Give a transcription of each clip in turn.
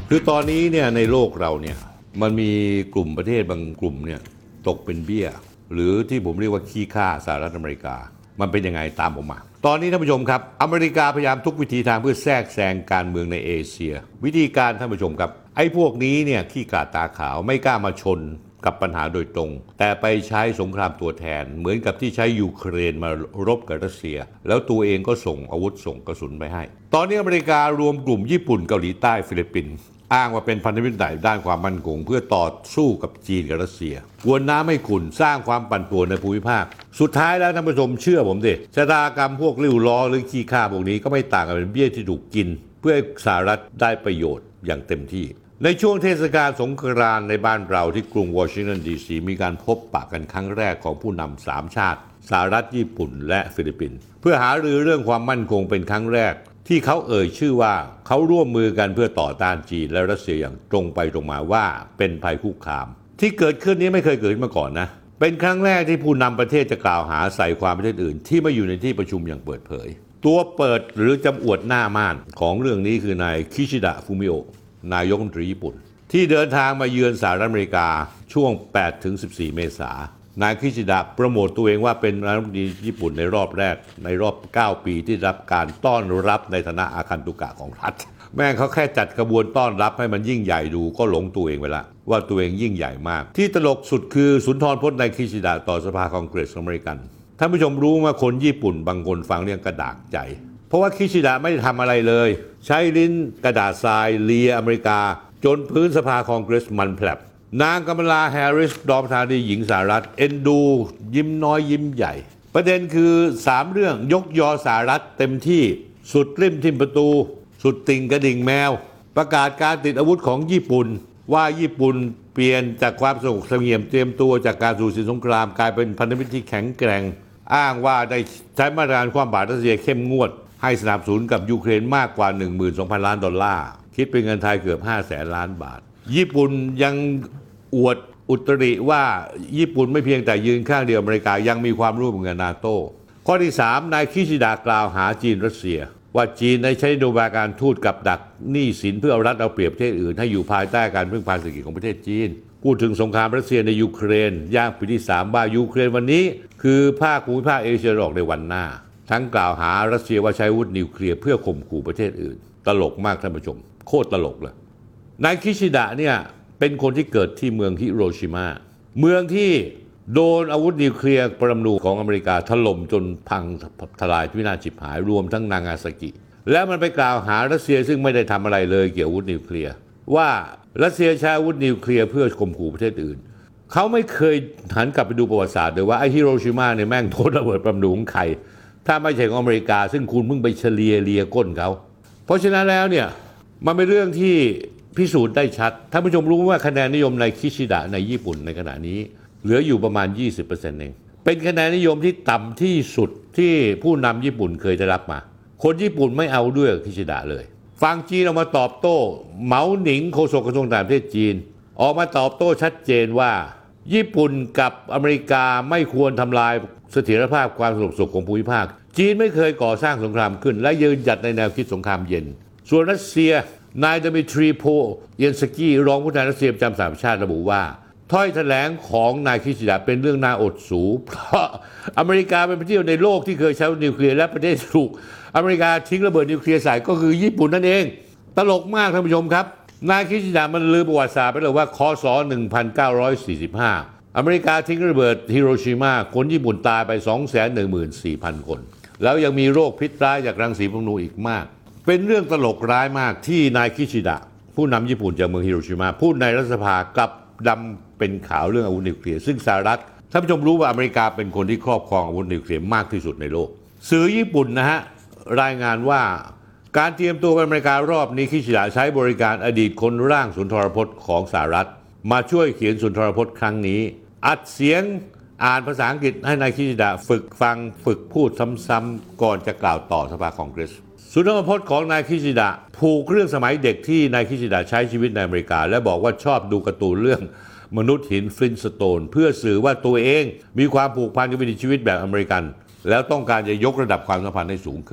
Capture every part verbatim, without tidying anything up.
คือตอนนี้เนี่ยในโลกเราเนี่ยมันมีกลุ่มประเทศบางกลุ่มเนี่ยตกเป็นเบี้ยหรือที่ผมเรียกว่าขี้ข้าสหรัฐอเมริกามันเป็นยังไงตามผมมาตอนนี้ท่านผู้ชมครับอเมริกาพยายามทุกวิธีทางเพื่อแทรกแซงการเมืองในเอเชียวิธีการท่านผู้ชมครับไอ้พวกนี้เนี่ยขี้กาดตาขาวไม่กล้ามาชนกับปัญหาโดยตรงแต่ไปใช้สงครามตัวแทนเหมือนกับที่ใช้ยูเครนมารบกับรัสเซียแล้วตัวเองก็ส่งอาวุธส่งกระสุนไปให้ตอนนี้อเมริการวมกลุ่มญี่ปุ่นเกาหลีใต้ฟิลิปปินส์อ้างว่าเป็นพันธมิตรใหญ่ด้านความมั่นคงเพื่อต่อสู้กับจีนกับรัสเซียกวนน้ำให้ขุ่นสร้างความปั่นป่วนในภูมิภาคสุดท้ายแล้วท่านผู้ชมเชื่อผมดิชะตากรรมพวกริ้วล้อหรือขี้ข้าพวกนี้ก็ไม่ต่างกันเป็นเบี้ยที่ถูกกินเพื่อให้สหรัฐได้ประโยชน์อย่างเต็มที่ในช่วงเทศกาลสงกรานต์ในบ้านเราที่กรุงวอชิงตันดีซีมีการพบปะกันครั้งแรกของผู้นำสามชาติสหรัฐญี่ปุ่นและฟิลิปปินส์เพื่อหารือเรื่องความมั่นคงเป็นครั้งแรกที่เขาเอ่ยชื่อว่าเขาร่วมมือกันเพื่อต่อต้านจีนและรัสเซียอย่างตรงไปตรงมาว่าเป็นภัยคุกคามที่เกิดขึ้นนี้ไม่เคยเกิดมาก่อนนะเป็นครั้งแรกที่ผู้นำประเทศจะกล่าวหาใส่ความประเทศอื่นที่ไม่อยู่ในที่ประชุมอย่างเปิดเผยตัวเปิดหรือจำอวดหน้าม่านของเรื่องนี้คือนายคิชิดะฟูมิโอะนายกรัฐมนตรีญี่ปุ่นที่เดินทางมาเยือนสหรัฐอเมริกาช่วง แปดถึงสิบสี่ เมษายนนายคิชิดะโปรโมตตัวเองว่าเป็นนายกรัฐมนตรีญี่ปุ่นในรอบแรกในรอบเก้าปีที่รับการต้อนรับในฐานะอาคันตุกะของรัฐแม่งเขาแค่จัดกระบวนต้อนรับให้มันยิ่งใหญ่ดูก็หลงตัวเองไปละว่าตัวเองยิ่งใหญ่มากที่ตลกสุดคือสุนทรพจน์นายคิชิดะต่อสภาคองเกรสอเมริกันท่านผู้ชมรู้ว่าคนญี่ปุ่นบางคนฟังเรื่องกระดากใจเพราะว่าคิชิดะไม่ได้ทำอะไรเลยใช้ลิ้นกระดาษทรายเลียอเมริกาจนพื้นสภาคองเกรสมันแผลบนางกัมลาแฮร์ริสรองประธานาธิบดีหญิงสหรัฐเอ็นดูยิ้มน้อยยิ้มใหญ่ประเด็นคือสามเรื่องยกยอสหรัฐเต็มที่สุดริมทิมประตูสุดติ่งกระดิ่งแมวประกาศการติดอาวุธของญี่ปุ่นว่าญี่ปุ่นเปลี่ยนจากความสงบเสงี่ยมเตรียมตัวจากการสู่สงครามกลายเป็นพันธมิตรที่แข็งแกร่งอ้างว่าได้ใช้มาตรการความบาดรัสเซียเข้มงวดให้สนับสนุนกับยูเครนมากกว่า หนึ่งหมื่นสองพัน ล้านดอลลาร์คิดเป็นเงินไทยเกือบห้าแสนล้านบาทญี่ปุ่นยังอวดอุตริว่าญี่ปุ่นไม่เพียงแต่ยืนข้างเดียวอเมริกายังมีความร่วมมือกับนาโต้ข้อที่สามนายคิชิดะกล่าวหาจีนรัสเซียว่าจีนได้ใช้นโยบายการทูตกับดักหนี้สินเพื่อเอารัดเอาเปรียบประเทศอื่นให้อยู่ภายใต้การพึ่งพาเศรษฐกิจของประเทศจีนพูดถึงสงครามรัสเซียในยูเครนย่างปีที่สามว่ายูเครนวันนี้คือภาคภูมิภาคเอเชียตะวันออกในวันหน้าทั้งกล่าวหารัสเซียว่าใช้อาวุธนิวเคลียร์เพื่อข่มขู่ประเทศอื่นตลกมากท่านผู้ชมโคตรตลกเลยนายคิชิดะเนี่ยเป็นคนที่เกิดที่เมืองฮิโรชิมาเมืองที่โดนอาวุธนิวเคลียร์ปรมาณูของอเมริกาถล่มจนพังทลายวินาศฉิบหายรวมทั้งนางาซากิแล้วมันไปกล่าวหารัสเซียซึ่งไม่ได้ทำอะไรเลยเกี่ยวกับอาวุธนิวเคลียร์ว่ารัสเซียใช้อาวุธนิวเคลียร์เพื่อข่มขู่ประเทศอื่นเขาไม่เคยหันกลับไปดูประวัติศาสตร์เลยว่าไอ้ฮิโรชิมาเนี่ยแม่งโดนระเบิดปรมาณูของใครถ้าไม่ใช่ของอเมริกาซึ่งคุณเพิ่งไปเฉลียเลียก้นเขาเพราะฉะนั้นแล้วเนี่ยมันเป็นเรื่องที่พิสูจน์ได้ชัดท่านผู้ชมรู้ว่าคะแนนนิยมในคิชิดะในญี่ปุ่นในขณะนี้เหลืออยู่ประมาณ ยี่สิบเปอร์เซ็นต์ เองเป็นคะแนนนิยมที่ต่ำที่สุดที่ผู้นำญี่ปุ่นเคยได้รับมาคนญี่ปุ่นไม่เอาด้วยคิชิดะเลยฝั่งจีนออกมาตอบโต้เหมาหนิงโฆษกกระทรวงต่างประเทศจีนออกมาตอบโต้ชัดเจนว่าญี่ปุ่นกับอเมริกาไม่ควรทำลายเสถียรภาพความสงบสุขของภูมิภาคจีนไม่เคยก่อสร้างสงครามขึ้นและยืนหยัดในแนวคิดสงครามเย็นส่วนรัสเซียนายดมิทรีโพเยนสกี้รองผู้แทนรัสเซียประจำสหประชาชาติระบุว่าถ้อยแถลงของนายคิชิดะเป็นเรื่องน่าอดสูเพราะอเมริกาเป็นประเทศในโลกที่เคยใช้นิวเคลียร์และประเทศถูกอเมริกาทิ้งระเบิดนิวเคลียร์ใส่ก็คือญี่ปุ่นนั่นเองตลกมากท่านผู้ชมครับนายคิชิดะมันลืมประวัติศาสตร์ไปเลยว่าคศหนึ่งพันเก้าร้อยสี่สิบห้าอเมริกาทิ้งระเบิดฮิโรชิมาคนญี่ปุ่นตายไป สองแสนหนึ่งหมื่นสี่พัน คนแล้วยังมีโรคพิษร้ายจากรังสีปรมาณูอีกมากเป็นเรื่องตลกร้ายมากที่นายคิชิดะผู้นำญี่ปุ่นจากเมืองฮิโรชิมาพูดในรัฐสภากลับดำเป็นข่าวเรื่องอาวุธนิวเคลียร์ซึ่งสหรัฐท่านผู้ชมรู้ว่าอเมริกาเป็นคนที่ครอบครองอาวุธนิวเคลียร์มากที่สุดในโลกสื่อญี่ปุ่นนะฮะรายงานว่าการเตรียมตัวไปอเมริการอบนี้คิชิดะใช้บริการอดีตคนร่างสุนทรพจน์ของสหรัฐมาช่วยเขียนสุนทรพจน์ครั้งนี้อัดเสียงอ่านภาษาอังกฤษให้นายคิชิดะฝึกฟังฝึกพูดซ้ำๆก่อนจะกล่าวต่อสภาคองเกรสสุนทรพจน์ของนายคิชิดะผูกเรื่องสมัยเด็กที่นายคิชิดะใช้ชีวิตในอเมริกาและบอกว่าชอบดูการ์ตูนเรื่องมนุษย์หินฟลินสโตนเพื่อสื่อว่าตัวเองมีความผูกพันกับวิถีชีวิตแบบอเมริกันแล้วต้องการจะยกระดับความสัมพันธ์ให้สูงขึ้น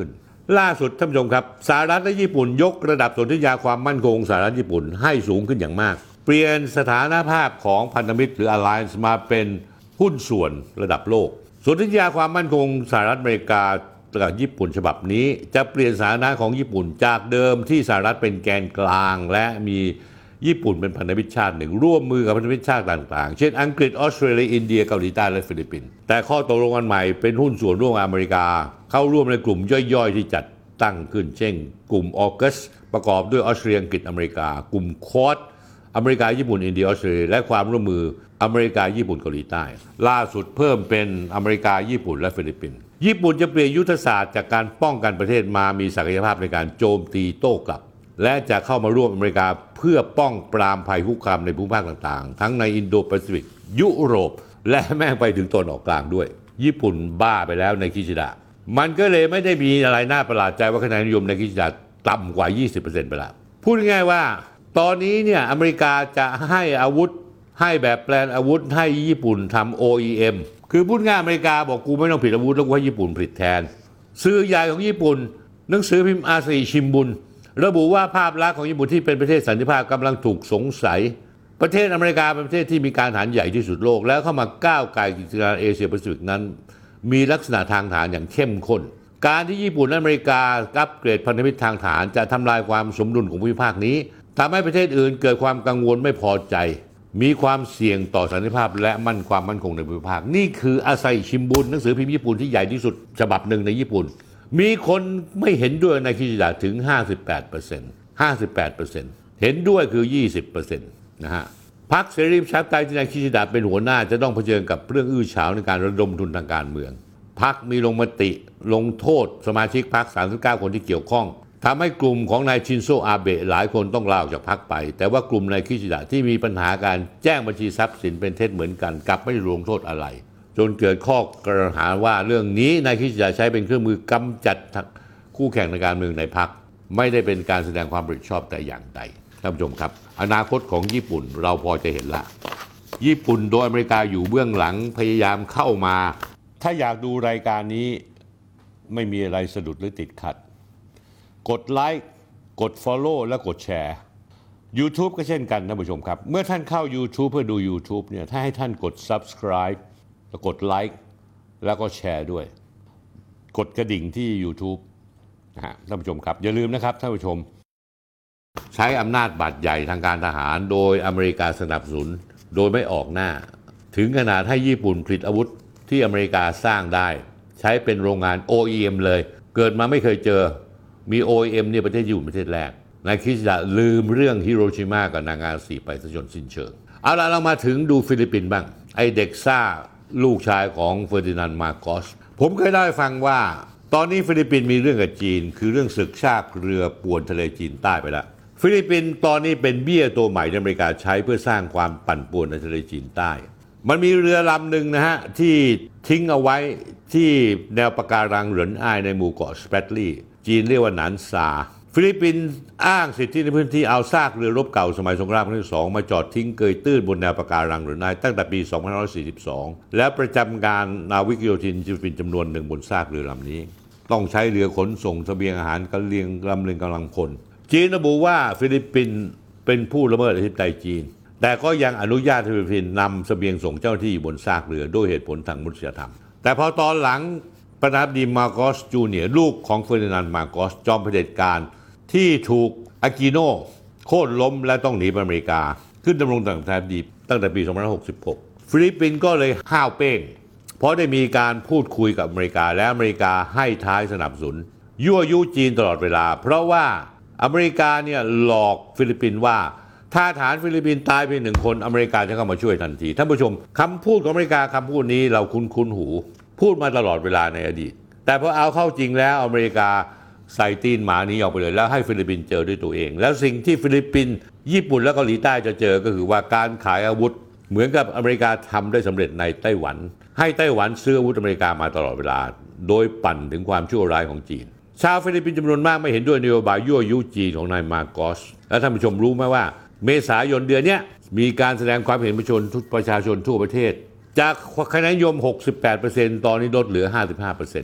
ล่าสุดท่านผู้ชมครับสหรัฐและญี่ปุ่นยกระดับสนธิญาความมั่นคงสหรัฐญี่ปุ่นให้สูงขึ้นอย่างมากเปลี่ยนสถานภาพของพันธมิตรหรือ Alliance มาเป็นหุ้นส่วนระดับโลกสนธิญาความมั่นคงสหรัฐอเมริกากับญี่ปุ่นฉบับนี้จะเปลี่ยนสถานะของญี่ปุ่นจากเดิมที่สหรัฐเป็นแกนกลางและมีญี่ปุ่นเป็นพันธมิตรชาติหนึ่งร่วมมือกับพันธมิตรชาติต่างๆเช่นอังกฤษออสเตรเลียอินเดียเกาหลีใต้และฟิลิปปินส์แต่ข้อตกลงอันใหม่เป็นหุ้นส่วนร่วมอเมริกาเข้าร่วมในกลุ่มย่อยๆที่จัดตั้งขึ้นเช่นกลุ่มออกัสประกอบด้วยออสเตรเลียอังกฤษอเมริกากลุ่มควอดอเมริกาญี่ปุ่นอินเดียออสเตรเลียและความร่วมมืออเมริกาญี่ปุ่นเกาหลีใต้ล่าสุดเพิ่มเป็นอเมริกาญี่ปุ่นและฟิลิปปินส์ญี่ปุ่นจะเปลี่ยนยุทธศาสตร์จากการป้องกันประเทศมามีศักยภาพในการโจมตีโต้กลับและจะเข้ามาร่วมอเมริกาเพื่อป้องปรามภัยคุกคามในภูมิภาคต่างๆทั้งในอินโดแปซิฟิกยุโรปและแม่งไปถึงตะวันออกกลางด้วยญี่ปุ่นบ้าไปแล้วในคิชิดะมันก็เลยไม่ได้มีอะไรน่าประหลาดใจว่าคะแนนนิยมในคิชิดะต่ำกว่า ยี่สิบเปอร์เซ็นต์ ไปแล้วพูดง่ายๆว่าตอนนี้เนี่ยอเมริกาจะให้อาวุธให้แบบแปลนอาวุธให้ญี่ปุ่นทำ โอ อี เอ็ม คือพูดง่ายอเมริกาบอกกูไม่ต้องผลิตอาวุธแล้วกูให้ญี่ปุ่นผลิตแทนสื่อใหญ่ของญี่ปุ่นหนังสือพิมพ์อาซีชิมบุนระบุว่าภาพลักษณ์ของญี่ปุ่นที่เป็นประเทศสันติภาพกำลังถูกสงสัยประเทศอเมริกาเป็นประเทศที่มีการทหารใหญ่ที่สุดโลกแล้วเข้ามาก้าวไกลกิจการเอเชียแปซิฟิกนั้นมีลักษณะทางทหารอย่างเข้มข้นการที่ญี่ปุ่นและอเมริกาอัปเกรดพันธมิตรทางทหารจะทำลายความสมดุลของภูมิภาคนี้ทำให้ประเทศอื่นเกิดความกังวลไม่พอใจมีความเสี่ยงต่อสันติภาพและมั่นความมั่นคงในภูมิภาคนี่คืออาไซชิมบุนหนังสือพิมพ์ญี่ปุ่นที่ใหญ่ที่สุดฉบับหนึ่งในญี่ปุ่นมีคนไม่เห็นด้วยในคิชิดะถึง ห้าสิบแปดเปอร์เซ็นต์ ห้าสิบแปดเปอร์เซ็นต์ เห็นด้วยคือ ยี่สิบเปอร์เซ็นต์ นะฮะพรรคเสรีประชาธิปไตยที่นายคิชิดะเป็นหัวหน้าจะต้องเผชิญกับเรื่องอื้อฉาวในการระดมทุนทางการเมืองพรรคมีลงมติลงโทษสมาชิกพรรคสามสิบเก้าคนที่เกี่ยวข้องทำให้กลุ่มของนายชินโซอาเบะหลายคนต้องลาออกจากพรรคไปแต่ว่ากลุ่มนายคิชิดะที่มีปัญหาการแจ้งบัญชีทรัพย์สินเป็นเท็จเหมือนกันกลับไม่ได้ลงโทษอะไรจนเกิดข้อกล่าวหาว่าเรื่องนี้นายคิชิดะใช้เป็นเครื่องมือกำจัดคู่แข่งในการเมืองในพรรคไม่ได้เป็นการแสดงความรับผิดชอบแต่อย่างใดท่านผู้ชมครับอนาคตของญี่ปุ่นเราพอจะเห็นละญี่ปุ่นโดยอเมริกาอยู่เบื้องหลังพยายามเข้ามาถ้าอยากดูรายการนี้ไม่มีอะไรสะดุดหรือติดขัดกดไลค์กด Follow และกดแชร์ YouTube ก็เช่นกันท่านผู้ชมครับเมื่อท่านเข้า YouTube เพื่อดู YouTube เนี่ยถ้าให้ท่านกด Subscribe แล้วกดไลค์แล้วก็แชร์ด้วยกดกระดิ่งที่ YouTube นะฮะท่านผู้ชมครับอย่าลืมนะครับท่านผู้ชมใช้อำนาจบาดใหญ่ทางการทหารโดยอเมริกาสนับสนุนโดยไม่ออกหน้าถึงขนาดให้ญี่ปุ่นผลิตอาวุธที่อเมริกาสร้างได้ใช้เป็นโรงงาน โอ อี เอ็ม เลยเกิดมาไม่เคยเจอมี โอ อี เอ็ม เนี่ยประเทศญี่ปุ่นประเทศแรกนายคิชิดะลืมเรื่องฮิโรชิมากับนางาซากิไปซะจนสิ้นเชิงเอาล่ะเรามาถึงดูฟิลิปปินส์บ้างไอเด็กซ่าลูกชายของเฟอร์ดินานด์มาโกสผมเคยได้ฟังว่าตอนนี้ฟิลิปปินส์มีเรื่องกับจีนคือเรื่องศึกชาติเรือป่วนทะเลจีนใต้ไปแล้วฟิลิปปินส์ตอนนี้เป็นเบี้ยตัวใหม่ที่อเมริกาใช้เพื่อสร้างความปั่นป่วนในทะเลจีนใต้มันมีเรือลำหนึ่งนะฮะที่ทิ้งเอาไว้ที่แนวปะการังเหรินอ้ายในหมู่เกาะสเปตลีจีนเรียกว่าหนานซาฟิลิปปินส์อ้างสิทธิในพื้นที่เอาซากเรือรบเก่าสมัยสงครามครั้งที่สองมาจอดทิ้งเกยตื้นบนแนวปะการังเหรินอ้ายตั้งแต่ปีสองพันห้าร้อยสี่สิบสองและประจำการนาวิกโยธินฟิลิปปินส์จำนวนหนึ่งบนซากเรือลำนี้ต้องใช้เรือขนส่งเสบียงอาหารกำเลียงลำเลียงกำลังพลจีนระบุว่าฟิลิปปินส์เป็นผู้ละเมิดอธิปไตยจีนแต่ก็ยังอนุญาตให้ฟิลิปปินส์นำเสบียงส่งเจ้าหน้าที่บนซากเรือด้วยเหตุผลทางมนุษยธรรมแต่พอตอนหลังประธานาธิบดีมาโกสจูเนียร์ลูกของเฟอร์ดินานด์มาโกสจอมเผด็จการที่ถูกอากิโนโค่นล้มและต้องหนีไปอเมริกาขึ้นดำรงตำแหน่งประธานาธิบดีตั้งแต่ปีสองพันห้าร้อยหกสิบหกฟิลิปปินส์ก็เลยห้าวเป้งเพราะได้มีการพูดคุยกับอเมริกาและอเมริกาให้ท้ายสนับสนุนยั่วยุจีนตลอดเวลาเพราะว่าอเมริกาเนี่ยหลอกฟิลิปปินส์ว่าถ้าฐานฟิลิปปินส์ตายไปหนึ่งคนอเมริกาจะเข้ามาช่วยทันทีท่านผู้ชมคำพูดของอเมริกาคำพูดนี้เราคุ้นคุ้นหูพูดมาตลอดเวลาในอดีตแต่พอเอาเข้าจริงแล้วอเมริกาใส่ตีนหมานี้ออกไปเลยแล้วให้ฟิลิปปินส์เจอด้วยตัวเองแล้วสิ่งที่ฟิลิปปินส์ญี่ปุ่นและเกาหลีใต้จะเจอก็คือว่าการขายอาวุธเหมือนกับอเมริกาทำได้สำเร็จในไต้หวันให้ไต้หวันซื้ออาวุธอเมริกามาตลอดเวลาโดยปั่นถึงความชั่วร้ายของจีนชาวฟิลิปปินส์จำนวนมากไม่เห็นด้วยนโยบายยั่วยุจีนของนายมาโกสและท่านผู้ชมรู้ไหมว่าเมษายนเดือนนี้มีการแสดงความเห็นประชาชนประชาชนทั่วประเทศจากคะแนนนิยม หกสิบแปดเปอร์เซ็นต์ ตอนนี้ลดเหลือ ห้าสิบห้าเปอร์เซ็นต์ ค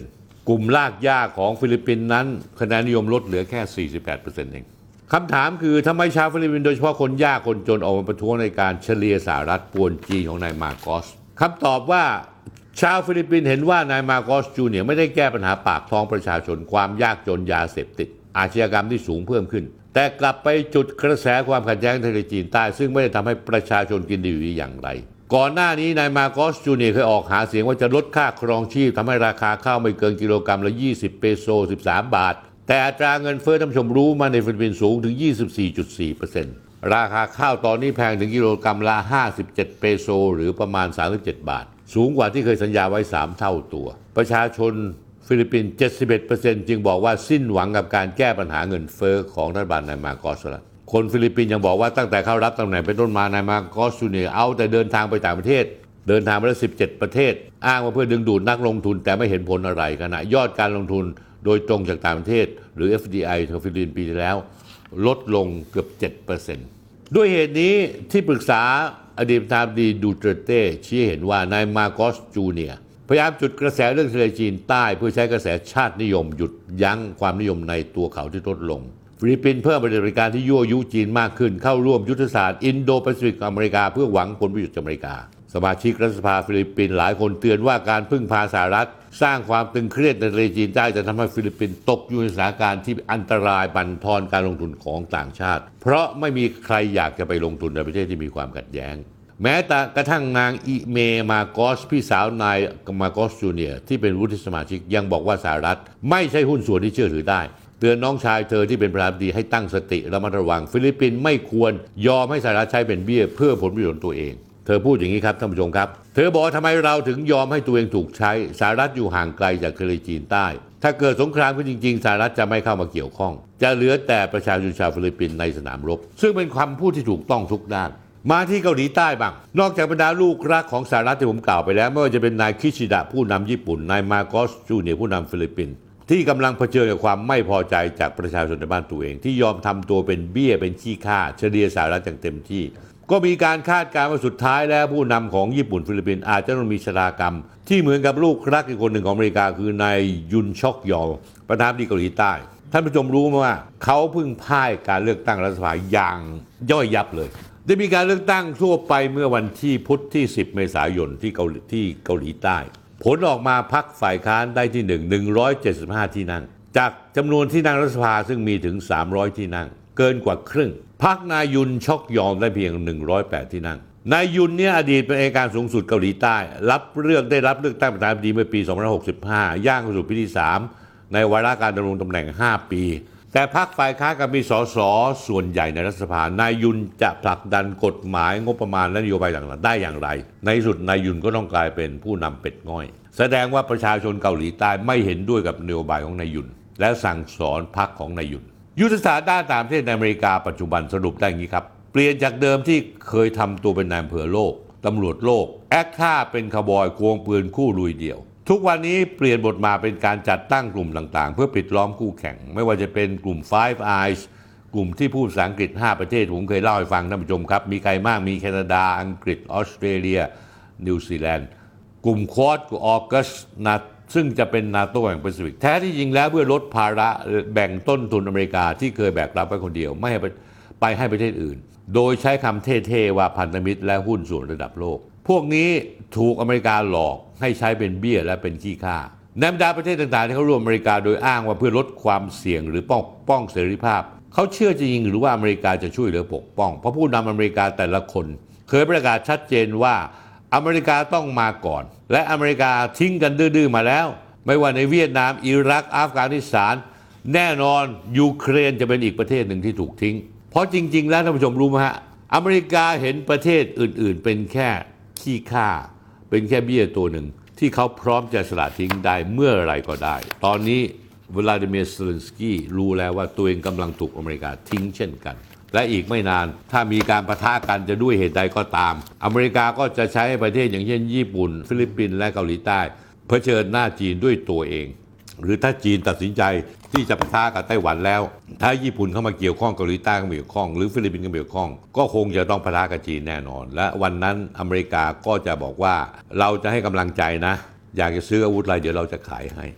กลุ่มลากหญ้าของฟิลิปปินส์นั้นคะแนนนิยมลดเหลือแค่ สี่สิบแปดเปอร์เซ็นต์ เองคำถามคือทำไมชาวฟิลิปปินส์โดยเฉพาะคนยากคนจนออกมาประท้วงในการเฉลี่ยสหรัฐป่วนจีนของนายมาโกสคำตอบว่าชาวฟิลิปปินส์เห็นว่านายมาโกสจูเนียร์ไม่ได้แก้ปัญหาปากท้องประชาชนความยากจนยาเสพติดอาชญากรรมที่สูงเพิ่มขึ้นแต่กลับไปจุดกระแสความขัดแย้งทะเลจีนใต้ซึ่งไม่ได้ทำให้ประชาชนกินดีอยู่ดีอย่างไรก่อนหน้านี้นายมาโกสจูเนียร์เคยออกหาเสียงว่าจะลดค่าครองชีพทำให้ราคาข้าวไม่เกินกิโลกรัมละยี่สิบเปโซสิบสามบาทแต่อัตราเงินเฟ้อท่านผู้ชมรู้มาในฟิลิปปินส์สูงถึง ยี่สิบสี่จุดสี่เปอร์เซ็นต์ ราคาข้าวตอนนี้แพงถึงกิโลกรัมละห้าสิบเจ็ดเปโซหรือประมาณสามสิบเจ็ดบาทสูงกว่าที่เคยสัญญาไว้สามเท่าตัวประชาชนฟิลิปปินส์ เจ็ดสิบเอ็ดเปอร์เซ็นต์ จึงบอกว่าสิ้นหวังกับการแก้ปัญหาเงินเฟ้อของรัฐบาลนายมาโกสแล้วคนฟิลิปปินส์ยังบอกว่าตั้งแต่เข้ารับตำแหน่งเป็นต้นมานายมาโกสจูเนียร์เอาแต่เดินทางไปต่างประเทศเดินทางไปแล้วสิบเจ็ดประเทศอ้างว่าเพื่อดึงดูดนักลงทุนแต่ไม่เห็นผลอะไรขณะยอดการลงทุนโดยตรงจากต่างประเทศหรือ เอฟ ดี ไอ ของฟิลิปปินส์ปีที่แล้วลดลงเกือบ เจ็ดเปอร์เซ็นต์ ด้วยเหตุนี้ที่ปรึกษาอดีตประธานาธิบดีดูเตอร์เต้ชี้เห็นว่านายมาโกสจูเนียร์พยายามจุดกระแสเรื่องทะเลจีนใต้เพื่อใช้กระแสชาตินิยมหยุดยั้งความนิยมในตัวเขาที่ลดลงฟิลิปปินส์เพิ่มปฏิบัติการที่ยั่วยุจีนมากขึ้นเข้าร่วมยุทธศาสตร์อินโดแปซิฟิกอเมริกาเพื่อหวังผลประโยชน์จากอเมริกาสมาชิกรัฐสภาฟิลิปปินส์หลายคนเตือนว่าการพึ่งพาสหรัฐสร้างความตึงเครียดในทะเลจีนใต้จะทำให้ฟิลิปปินส์ตกอยู่ในสถานการณ์ที่อันตรายบั่นทอนการลงทุนของต่างชาติเพราะไม่มีใครอยากจะไปลงทุนในประเทศที่มีความขัดแย้งแม้แต่กระทั่งนางอิเมมาโกสพี่สาวนายมาโกสจูเนียร์ที่เป็นวุฒิสมาชิกยังบอกว่าสหรัฐไม่ใช่หุ้นส่วนที่เชื่อถือได้เตือนน้องชายเธอที่เป็นประธานาธิบดีให้ตั้งสติระมัดระวังฟิลิปปินส์ไม่ควรยอมให้สหรัฐใช้เป็นเบี้ยเพื่อผลประโยชน์ตัวเองเธอพูดอย่างนี้ครับท่านผู้ชมครับเธอบอกทำไมเราถึงยอมให้ตัวเองถูกใช้สหรัฐอยู่ห่างไกลจากทะเลจีนใต้ถ้าเกิดสงครามขึ้นจริงๆสหรัฐจะไม่เข้ามาเกี่ยวข้องจะเหลือแต่ประชาชนชาวฟิลิปปินส์ในสนามรบซึ่งเป็นคำพูดที่ถูกต้องทุกด้านมาที่เกาหลีใต้บ้างนอกจากบรรดาลูกรักของสหรัฐที่ผมกล่าวไปแล้วไม่ว่าจะเป็นนายคิชิดะผู้นำญี่ปุ่นนายมาโกสจูเนียร์ผู้นำฟิลิปปินส์ที่กำลังเผชิญกับความไม่พอใจจากประชาชนในบ้านตัวเองที่ยอมทำตัวเป็นเบี้ยเป็นขี้ข้าเฉลี่ยสหรัฐอย่างเต็มที่ก็มีการคาดการณ์ว่าสุดท้ายแล้วผู้นำของญี่ปุ่นฟิลิปปินส์อาจจะต้องมีชะตากรรมที่เหมือนกับลูกรักอีกคนหนึ่งของอเมริกาคือนายยุนชอกยอลประธานาธิบดีเกาหลีใต้ท่านผู้ชมรู้ไหมว่าเขาเพิ่งพ่ายการเลือกตั้งรัฐสภาอย่างย่อยยับเลยได้มีการเลือกตั้งทั่วไปเมื่อวันที่พุธที่สิบเมษายนที่เกาหลีที่เกาหลีใต้ผลออกมาพรรคฝ่ายค้านได้ที่หนึ่ง หนึ่งร้อยเจ็ดสิบห้าที่นั่งจากจำนวนที่นั่งรัฐสภาซึ่งมีถึงสามร้อยที่นั่งเกินกว่าครึ่งพรรคนายยุนชอกยอลได้เพียงหนึ่งร้อยแปดที่นั่งนายยุนเนี่ยอดีตเป็นอัยการสูงสุดเกาหลีใต้รับเลือกได้รับเลือกตั้งประธานาธิบดีเมื่อปีสองพันห้าร้อยหกสิบห้าย่างเข้าสู่ปีที่สามในวาระการดำรงตำแหน่งห้าปีแต่พรรคฝ่ายค้านกับมีสสส่วนใหญ่ในรัฐสภานายยุนจะผลักดันกฎหมายงบประมาณและนโยบายต่างๆได้อย่างไรในที่สุดนายยุนก็ต้องกลายเป็นผู้นำเป็ดง่อยแสดงว่าประชาชนเกาหลีใต้ไม่เห็นด้วยกับนโยบายของนายยุนและสั่งสอนพรรคของนายยุนยุทธศาสตร์ด้านต่างประเทศในอเมริกาปัจจุบันสรุปได้อย่างนี้ครับเปลี่ยนจากเดิมที่เคยทำตัวเป็นนายอำเภอโลกตำรวจโลกแอคท่าเป็นขบอยควงปืนคู่ลุยเดี่ยวทุกวันนี้เปลี่ยนบทมาเป็นการจัดตั้งกลุ่มต่างๆเพื่อปิดล้อมคู่แข่งไม่ว่าจะเป็นกลุ่ม Five Eyes กลุ่มที่พูดภาษาอังกฤษห้าประเทศผมเคยเล่าให้ฟังท่านผู้ชมครับมีใครมากมีแคนาดาอังกฤษออสเตรเลียนิวซีแลนด์กลุ่มควอดออกัสนาซึ่งจะเป็นนาโต้แห่งแปซิฟิกแท้ที่จริงแล้วเพื่อลดภาระแบ่งต้นทุนอเมริกาที่เคยแบกรับไว้คนเดียวไม่ให้ไปให้ประเทศอื่นโดยใช้คำเท่ๆว่าพันธมิตรและหุ้นส่วนระดับโลกพวกนี้ถูกอเมริกาหลอกให้ใช้เป็นเบี้ยและเป็นขี้ข้าในบรรดาประเทศต่างๆที่เขาร่วมอเมริกาโดยอ้างว่าเพื่อลดความเสี่ยงหรือป้องป้องเสรีภาพเขาเชื่อจริงหรือว่าอเมริกาจะช่วยเหลือปกป้องเพราะผู้นำอเมริกาแต่ละคนเคยประกาศชัดเจนว่าอเมริกาต้องมาก่อนและอเมริกาทิ้งกันดื้อๆมาแล้วไม่ว่าในเวียดนามอิรักอัฟกานิสถานแน่นอนยูเครนจะเป็นอีกประเทศหนึ่งที่ถูกทิ้งเพราะจริงๆแล้วท่านผู้ชมรู้ไหมฮะอเมริกาเห็นประเทศอื่นๆเป็นแค่ขี้ข้าเป็นแค่เบี้ยตัวหนึ่งที่เขาพร้อมจะสละทิ้งได้เมื่อไรก็ได้ตอนนี้วลาดิเมียร์ เซเลนสกี้รู้แล้วว่าตัวเองกำลังถูกอเมริกาทิ้งเช่นกันและอีกไม่นานถ้ามีการปะทะกันจะด้วยเหตุใดก็ตามอเมริกาก็จะใช้ประเทศอย่างเช่นญี่ปุ่นฟิลิปปินส์และเกาหลีใต้เผชิญหน้าจีนด้วยตัวเองหรือถ้าจีนตัดสินใจที่จะปะทะกับไต้หวันแล้วถ้าญี่ปุ่นเข้ามาเกี่ยวข้องเกาหลีใต้ก็มาเกี่ยวข้องหรือฟิลิปปินส์ก็มาเกี่ยวข้องก็คงจะต้องปะทะกับจีนแน่นอนและวันนั้นอเมริกาก็จะบอกว่าเราจะให้กำลังใจนะอยากจะซื้ออาวุธอะไรเดี๋ยวเราจะขายให้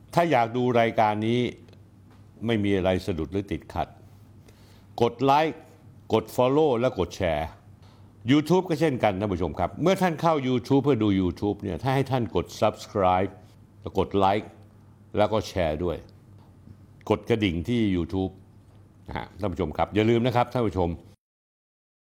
ถ้าอยากดูรายการนี้ไม่มีอะไรสะดุดหรือติดขัดกดไลค์กด Follow และกดแชร์ YouTube ก็เช่นกันท่านผู้ชมครับเมื่อท่านเข้า YouTube เพื่อดู YouTube เนี่ยถ้าให้ท่านกด Subscribe แล้วกดไลค์แล้วก็แชร์ด้วยกดกระดิ่งที่ YouTube นะฮะท่านผู้ชมครับอย่าลืมนะครับท่านผู้ชม